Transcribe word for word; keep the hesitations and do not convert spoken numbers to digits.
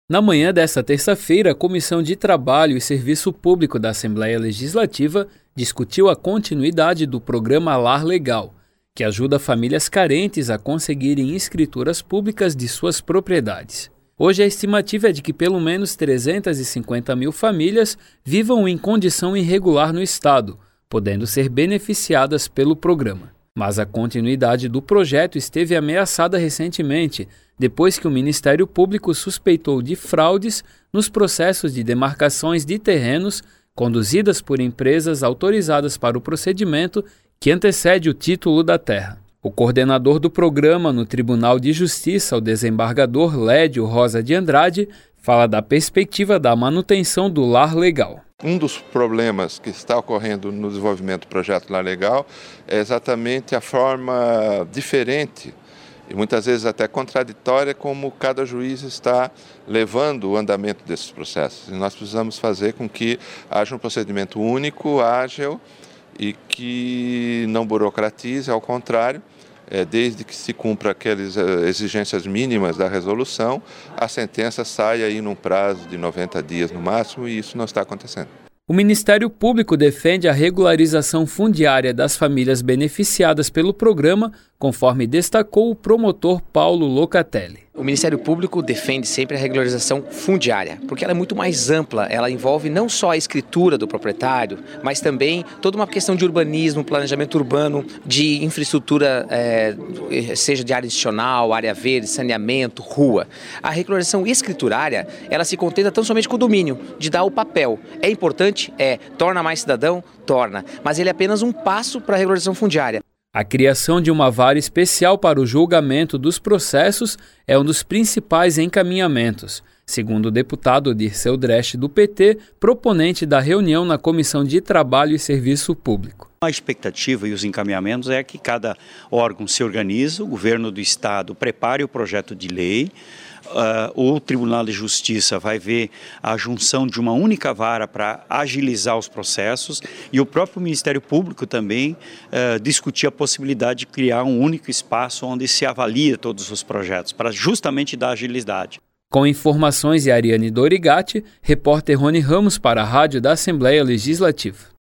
Na manhã desta terça-feira, a Comissão de Trabalho e Serviço Público da Assembleia Legislativa discutiu a continuidade do programa Lar Legal, que ajuda famílias carentes a conseguirem escrituras públicas de suas propriedades. Hoje a estimativa é de que pelo menos trezentas e cinquenta mil famílias vivam em condição irregular no estado, podendo ser beneficiadas pelo programa. Mas a continuidade do projeto esteve ameaçada recentemente, depois que o Ministério Público suspeitou de fraudes nos processos de demarcações de terrenos conduzidas por empresas autorizadas para o procedimento que antecede o título da terra. O coordenador do programa no Tribunal de Justiça, o desembargador Lédio Rosa de Andrade, fala da perspectiva da manutenção do lar legal. Um dos problemas que está ocorrendo no desenvolvimento do projeto Lar Legal é exatamente a forma diferente e muitas vezes até contraditória como cada juiz está levando o andamento desses processos. E nós precisamos fazer com que haja um procedimento único, ágil e que não burocratize, ao contrário, é, desde que se cumpra aquelas exigências mínimas da resolução, a sentença sai aí num prazo de noventa dias no máximo e isso não está acontecendo. O Ministério Público defende a regularização fundiária das famílias beneficiadas pelo programa, conforme destacou o promotor Paulo Locatelli. O Ministério Público defende sempre a regularização fundiária, porque ela é muito mais ampla, ela envolve não só a escritura do proprietário, mas também toda uma questão de urbanismo, planejamento urbano, de infraestrutura, é, seja de área institucional, área verde, saneamento, rua. A regularização escriturária, ela se contenta tão somente com o domínio, de dar o papel. É importante? É. Torna mais cidadão? Torna. Mas ele é apenas um passo para a regularização fundiária. A criação de uma vara especial para o julgamento dos processos é um dos principais encaminhamentos, segundo o deputado Dirceu Dresch do P T, proponente da reunião na Comissão de Trabalho e Serviço Público. A expectativa e os encaminhamentos é que cada órgão se organize, o governo do estado prepare o projeto de lei, uh, o Tribunal de Justiça vai ver a junção de uma única vara para agilizar os processos e o próprio Ministério Público também uh, discutir a possibilidade de criar um único espaço onde se avalia todos os projetos, para justamente dar agilidade. Com informações de Ariane Dorigatti, repórter Rony Ramos para a Rádio da Assembleia Legislativa.